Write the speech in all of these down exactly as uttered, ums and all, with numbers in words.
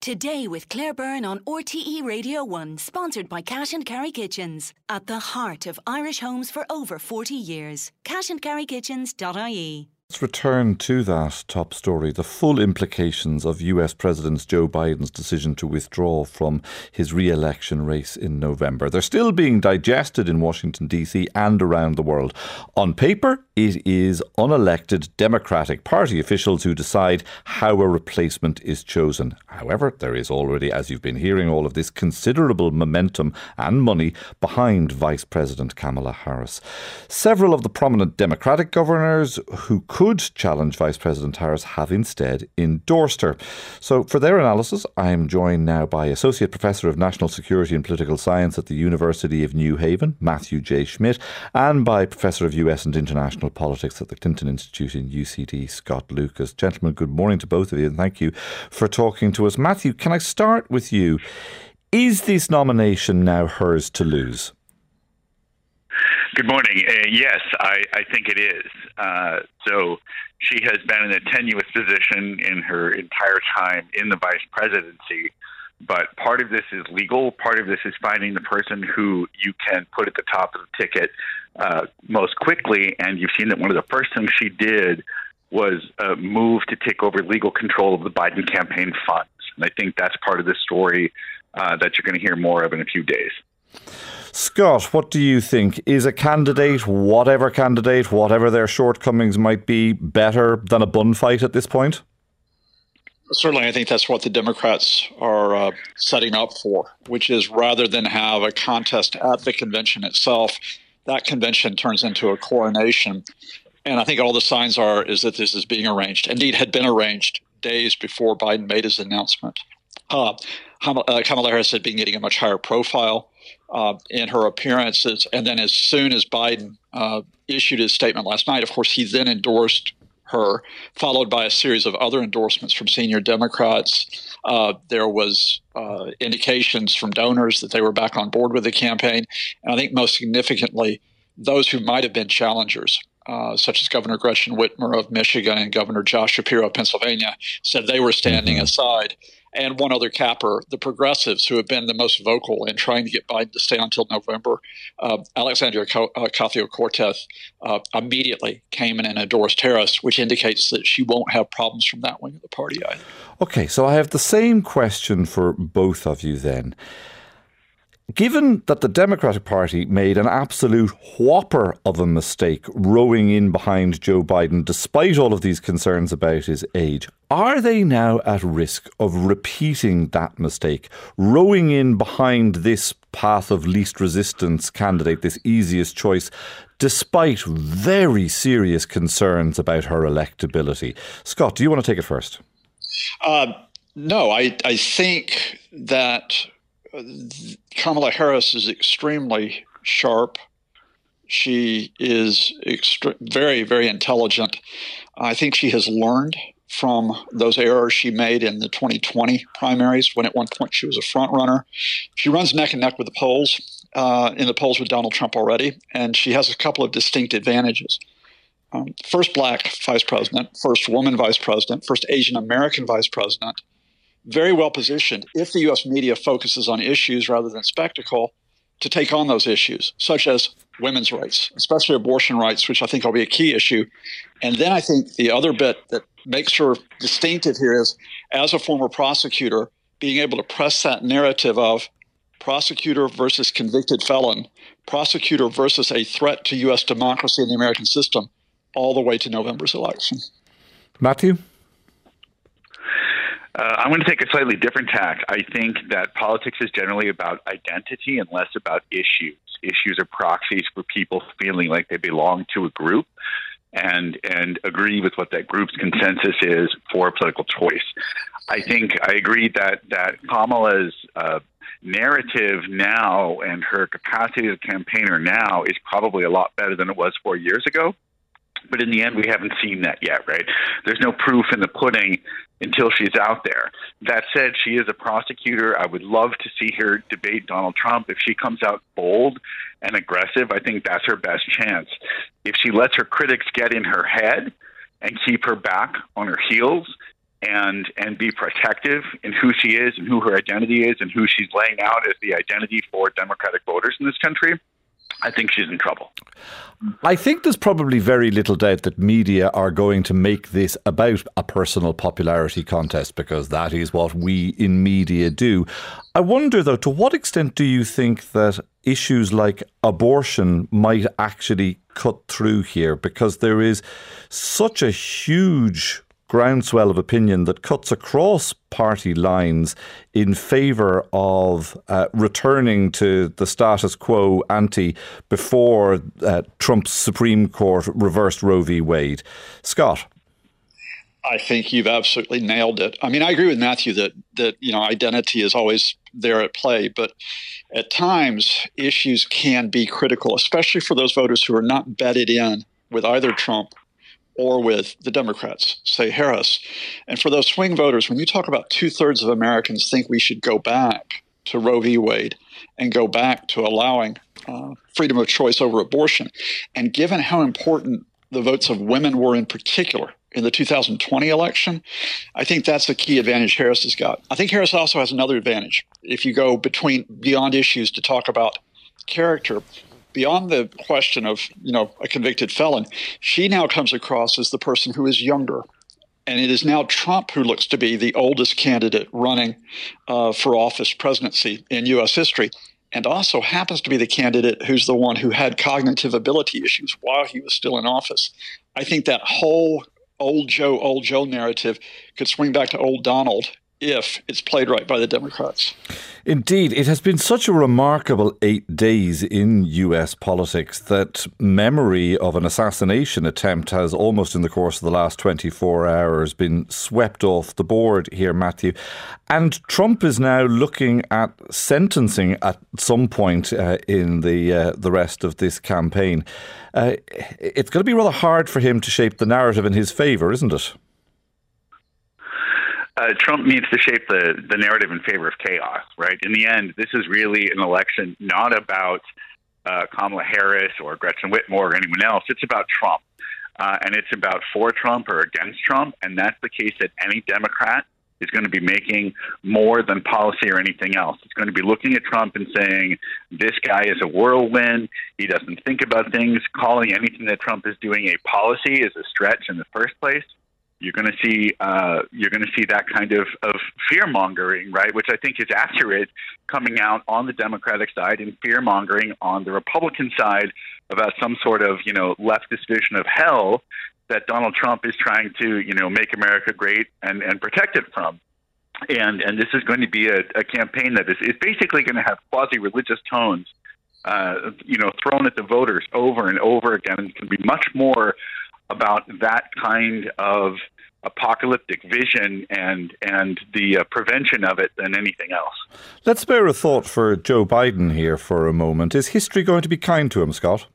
Today with Claire Byrne on R T E Radio one, sponsored by Cash and Carry Kitchens. At the heart of Irish homes for over forty years. cash and carry kitchens dot I E. Let's return to that top story, the full implications of U S President Joe Biden's decision to withdraw from his re-election race in November. They're still being digested in Washington, D C and around the world. On paper, it is unelected Democratic Party officials who decide how a replacement is chosen. However, there is already, as you've been hearing, all of this considerable momentum and money behind Vice President Kamala Harris. Several of the prominent Democratic governors who could challenge Vice President Harris have instead endorsed her. So for their analysis, I am joined now by Associate Professor of National Security and Political Science at the University of New Haven, Matthew J. Schmidt, and by Professor of U S and International Politics at the Clinton Institute in U C D, Scott Lucas. Gentlemen, good morning to both of you and thank you for talking to us. Matthew, can I start with you? Is this nomination now hers to lose? Good morning. Uh, yes, I, I think it is. Uh, so she has been in a tenuous position in her entire time in the vice presidency. But part of this is legal. Part of this is finding the person who you can put at the top of the ticket uh, most quickly. And you've seen that one of the first things she did was uh, move to take over legal control of the Biden campaign funds. And I think that's part of the story uh, that you're going to hear more of in a few days. Scott, what do you think? Is a candidate, whatever candidate, whatever their shortcomings might be, better than a bun fight at this point? Certainly, I think that's what the Democrats are uh, setting up for, which is rather than have a contest at the convention itself, that convention turns into a coronation. And I think all the signs are is that this is being arranged. Indeed, had been arranged days before Biden made his announcement. Uh, Kamala Harris had been getting a much higher profile uh, in her appearances. And then as soon as Biden uh, issued his statement last night, of course, he then endorsed her, followed by a series of other endorsements from senior Democrats. Uh, there was uh, indications from donors that they were back on board with the campaign. And I think most significantly, those who might have been challengers, uh, such as Governor Gretchen Whitmer of Michigan and Governor Josh Shapiro of Pennsylvania, said they were standing mm-hmm. aside. And one other capper, the progressives, who have been the most vocal in trying to get Biden to stay until November, uh, Alexandria Ocasio-Cortez uh, immediately came in and endorsed Harris, which indicates that she won't have problems from that wing of the party either. Okay, so I have the same question for both of you then. Given that the Democratic Party made an absolute whopper of a mistake rowing in behind Joe Biden, despite all of these concerns about his age, are they now at risk of repeating that mistake, rowing in behind this path of least resistance candidate, this easiest choice, despite very serious concerns about her electability? Scott, do you want to take it first? Uh, no, I, I think that Kamala Harris is extremely sharp. She is extre- very, very intelligent. I think she has learned from those errors she made in the twenty twenty primaries, when at one point she was a front runner. She runs neck and neck with the polls, uh, in the polls with Donald Trump already, and she has a couple of distinct advantages. Um, first black vice president, first woman vice president, first Asian American vice president. Very well positioned, if the U S media focuses on issues rather than spectacle, to take on those issues, such as women's rights, especially abortion rights, which I think will be a key issue. And then I think the other bit that makes her distinctive here is, as a former prosecutor, being able to press that narrative of prosecutor versus convicted felon, prosecutor versus a threat to U S democracy and the American system, all the way to November's election. Matthew? Uh, I'm going to take a slightly different tack. I think that politics is generally about identity and less about issues. Issues are proxies for people feeling like they belong to a group and and agree with what that group's consensus is for a political choice. I think I agree that, that Kamala's uh, narrative now and her capacity as a campaigner now is probably a lot better than it was four years ago. But in the end, we haven't seen that yet, right? There's no proof in the pudding until she's out there. That said, she is a prosecutor. I would love to see her debate Donald Trump. If she comes out bold and aggressive, I think that's her best chance. If she lets her critics get in her head and keep her back on her heels, and and be protective in who she is and who her identity is and who she's laying out as the identity for Democratic voters in this country, I think she's in trouble. I think there's probably very little doubt that media are going to make this about a personal popularity contest, because that is what we in media do. I wonder, though, to what extent do you think that issues like abortion might actually cut through here? Because there is such a huge groundswell of opinion that cuts across party lines in favour of uh, returning to the status quo ante before uh, Trump's Supreme Court reversed Roe v. Wade. Scott? I think you've absolutely nailed it. I mean, I agree with Matthew that, that you know, identity is always there at play, but at times issues can be critical, especially for those voters who are not bedded in with either Trump or with the Democrats, say Harris. And for those swing voters, when you talk about two-thirds of Americans think we should go back to Roe v. Wade and go back to allowing uh, freedom of choice over abortion, and given how important the votes of women were in particular in the two thousand twenty election, I think that's the key advantage Harris has got. I think Harris also has another advantage. If you go between beyond issues to talk about character, beyond the question of, you know, a convicted felon, she now comes across as the person who is younger. And it is now Trump who looks to be the oldest candidate running uh, for office presidency in U S history, and also happens to be the candidate who's the one who had cognitive ability issues while he was still in office. I think that whole old Joe, old Joe narrative could swing back to old Donald if it's played right by the Democrats. Indeed, it has been such a remarkable eight days in U S politics that memory of an assassination attempt has almost in the course of the last twenty-four hours been swept off the board here, Matthew. And Trump is now looking at sentencing at some point uh, in the uh, the rest of this campaign. Uh, it's going to be rather hard for him to shape the narrative in his favour, isn't it? Uh, Trump needs to shape the, the narrative in favor of chaos, right? In the end, this is really an election not about uh, Kamala Harris or Gretchen Whitmer or anyone else. It's about Trump. Uh, and it's about for Trump or against Trump. And that's the case that any Democrat is going to be making more than policy or anything else. It's going to be looking at Trump and saying, this guy is a whirlwind. He doesn't think about things. Calling anything that Trump is doing a policy is a stretch in the first place. You're going to see uh, you're going to see that kind of, of fear mongering, right? Which I think is accurate, coming out on the Democratic side and fear mongering on the Republican side about some sort of, you know, leftist vision of hell that Donald Trump is trying to, you know, make America great and, and protect it from. And and this is going to be a, a campaign that is, is basically going to have quasi-religious tones, uh, you know, thrown at the voters over and over again. And it's going to be much more about that kind of apocalyptic vision and and the uh, prevention of it than anything else. Let's spare a thought for Joe Biden here for a moment. Is history going to be kind to him, Scott?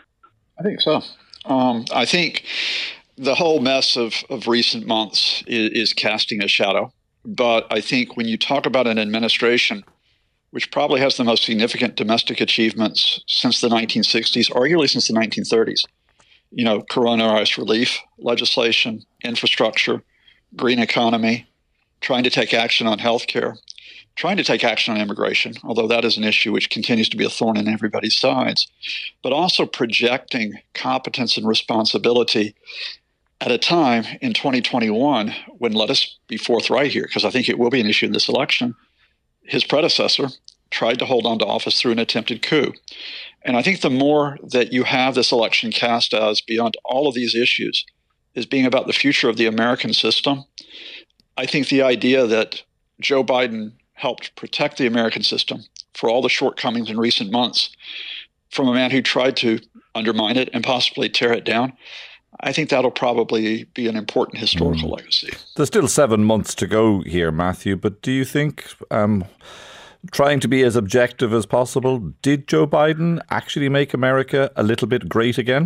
I think so. Um, I think the whole mess of, of recent months is, is casting a shadow. But I think when you talk about an administration which probably has the most significant domestic achievements since the nineteen sixties, arguably since the nineteen thirties, you know, coronavirus relief legislation, infrastructure, green economy, trying to take action on healthcare, trying to take action on immigration, although that is an issue which continues to be a thorn in everybody's sides, but also projecting competence and responsibility at a time in twenty twenty-one when, let us be forthright here, because I think it will be an issue in this election, his predecessor tried to hold on to office through an attempted coup. And I think the more that you have this election cast as, beyond all of these issues, is being about the future of the American system, I think the idea that Joe Biden helped protect the American system for all the shortcomings in recent months from a man who tried to undermine it and possibly tear it down, I think that'll probably be an important historical mm. legacy. There's still seven months to go here, Matthew, but do you think, um, trying to be as objective as possible, did Joe Biden actually make America a little bit great again?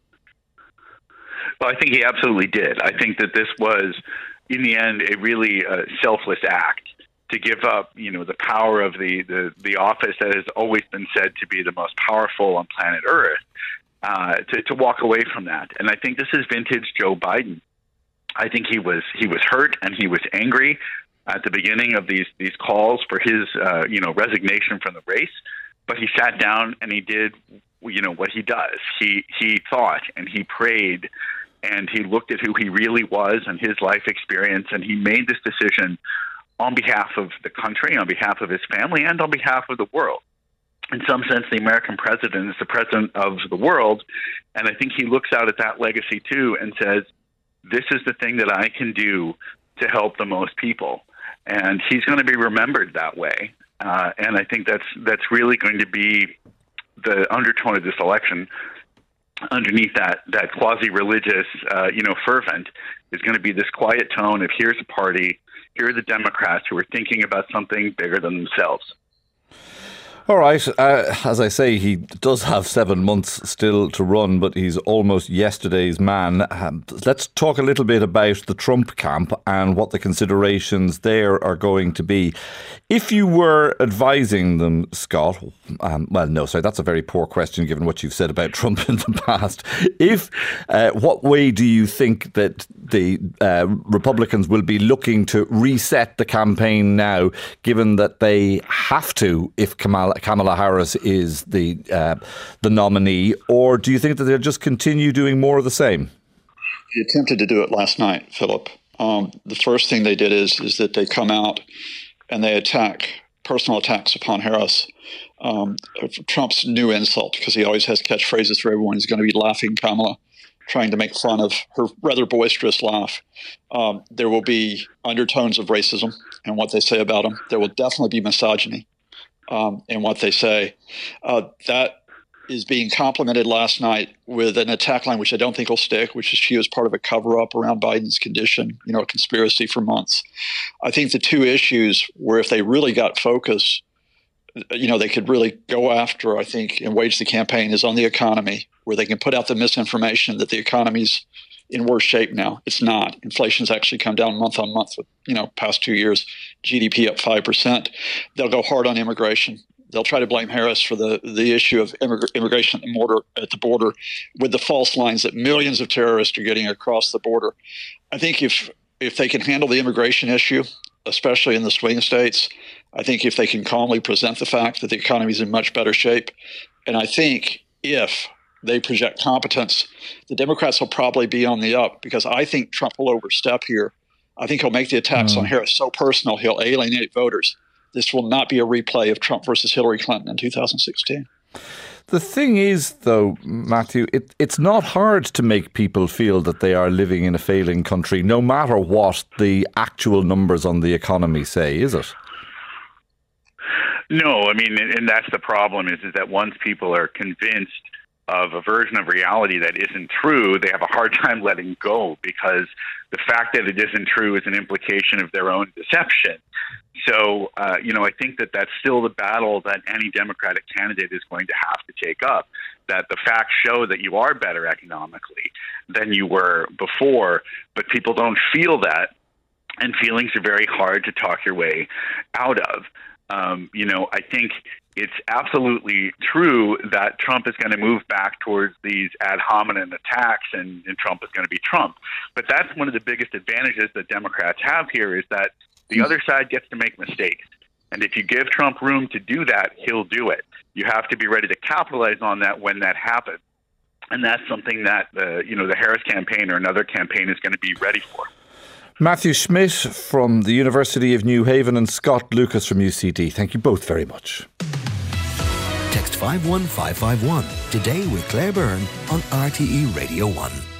Well, I think he absolutely did. I think that this was, in the end, a really uh, selfless act to give up, you know, the power of the, the, the office that has always been said to be the most powerful on planet Earth, uh, to, to walk away from that. And I think this is vintage Joe Biden. I think he was he was hurt and he was angry at the beginning of these these calls for his uh, you know resignation from the race. But he sat down and he did you know what he does. He he thought and he prayed and he looked at who he really was and his life experience, and he made this decision on behalf of the country, on behalf of his family, and on behalf of the world. In some sense, the American president is the president of the world, and I think he looks out at that legacy too and says, this is the thing that I can do to help the most people. And he's going to be remembered that way. Uh, and I think that's that's really going to be the undertone of this election. Underneath that that quasi-religious, uh, you know, fervent is going to be this quiet tone of here's a party, here are the Democrats who are thinking about something bigger than themselves. All right. Uh, as I say, he does have seven months still to run, but he's almost yesterday's man. Um, let's talk a little bit about the Trump camp and what the considerations there are going to be. If you were advising them, Scott, um, well, no, sorry, that's a very poor question given what you've said about Trump in the past. If, uh, what way do you think that the uh, Republicans will be looking to reset the campaign now, given that they have to if Kamala Kamala Harris is the uh, the nominee, or do you think that they'll just continue doing more of the same? He attempted to do it last night, Philip. Um, the first thing they did is is that they come out and they attack, personal attacks upon Harris. Um, Trump's new insult, because he always has catchphrases for everyone. He's going to be laughing Kamala, trying to make fun of her rather boisterous laugh. Um, there will be undertones of racism in what they say about him. There will definitely be misogyny Um, in what they say. Uh, that is being complemented last night with an attack line, which I don't think will stick, which is she was part of a cover-up around Biden's condition, you know, a conspiracy for months. I think the two issues where if they really got focus, you know, they could really go after, I think, and wage the campaign is on the economy, where they can put out the misinformation that the economy's in worse shape now. It's not. Inflation's actually come down month on month, with, you know, past two years, G D P up five percent. They'll go hard on immigration. They'll try to blame Harris for the, the issue of immig- immigration at the, border, at the border with the false lines that millions of terrorists are getting across the border. I think if if they can handle the immigration issue, especially in the swing states, I think if they can calmly present the fact that the economy is in much better shape, and I think if they project competence, the Democrats will probably be on the up, because I think Trump will overstep here. I think he'll make the attacks mm. on Harris so personal, he'll alienate voters. This will not be a replay of Trump versus Hillary Clinton in two thousand sixteen. The thing is, though, Matthew, it, it's not hard to make people feel that they are living in a failing country, no matter what the actual numbers on the economy say, is it? No, I mean, and that's the problem, is, is that once people are convinced of a version of reality that isn't true, they have a hard time letting go, because the fact that it isn't true is an implication of their own deception. So, uh, you know, I think that that's still the battle that any Democratic candidate is going to have to take up, that the facts show that you are better economically than you were before, but people don't feel that, and feelings are very hard to talk your way out of. Um, you know, I think it's absolutely true that Trump is going to move back towards these ad hominem attacks, and, and Trump is going to be Trump. But that's one of the biggest advantages that Democrats have here, is that the other side gets to make mistakes. And if you give Trump room to do that, he'll do it. You have to be ready to capitalize on that when that happens. And that's something that the, you know, the Harris campaign or another campaign is going to be ready for. Matthew Schmidt from the University of New Haven and Scott Lucas from U C D. Thank you both very much. Text five one five five one today with Claire Byrne on R T E Radio one.